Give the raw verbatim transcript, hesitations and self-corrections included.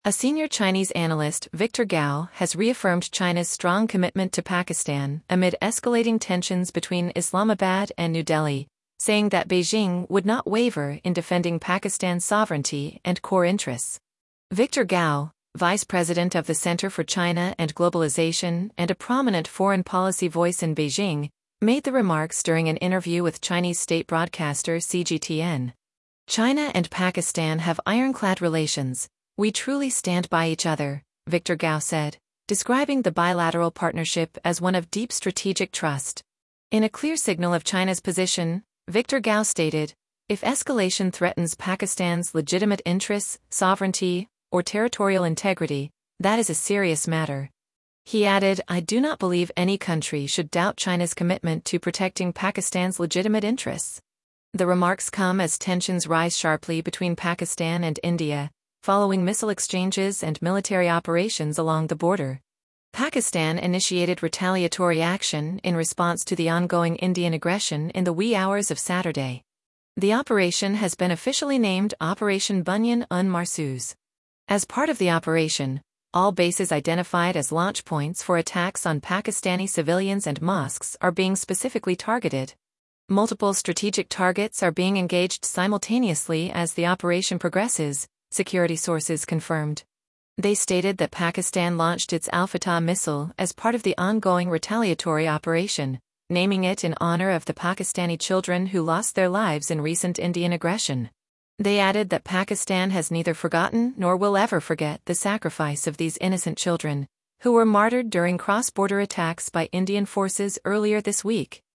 A senior Chinese analyst, Victor Gao, has reaffirmed China's strong commitment to Pakistan amid escalating tensions between Islamabad and New Delhi, saying that Beijing would not waver in defending Pakistan's sovereignty and core interests. Victor Gao, vice president of the Center for China and Globalization and a prominent foreign policy voice in Beijing, made the remarks during an interview with Chinese state broadcaster C G T N. China and Pakistan have ironclad relations. We truly stand by each other, Victor Gao said, describing the bilateral partnership as one of deep strategic trust. In a clear signal of China's position, Victor Gao stated, "If escalation threatens Pakistan's legitimate interests, sovereignty, or territorial integrity, that is a serious matter." He added, "I do not believe any country should doubt China's commitment to protecting Pakistan's legitimate interests." The remarks come as tensions rise sharply between Pakistan and India, following missile exchanges and military operations along the border. Pakistan initiated retaliatory action in response to the ongoing Indian aggression in the wee hours of Saturday. The operation has been officially named Operation Bunyan-un-Marsoos. As part of the operation, all bases identified as launch points for attacks on Pakistani civilians and mosques are being specifically targeted. Multiple strategic targets are being engaged simultaneously as the operation progresses, security sources confirmed. They stated that Pakistan launched its Al-Fatah missile as part of the ongoing retaliatory operation, naming it in honor of the Pakistani children who lost their lives in recent Indian aggression. They added that Pakistan has neither forgotten nor will ever forget the sacrifice of these innocent children, who were martyred during cross-border attacks by Indian forces earlier this week.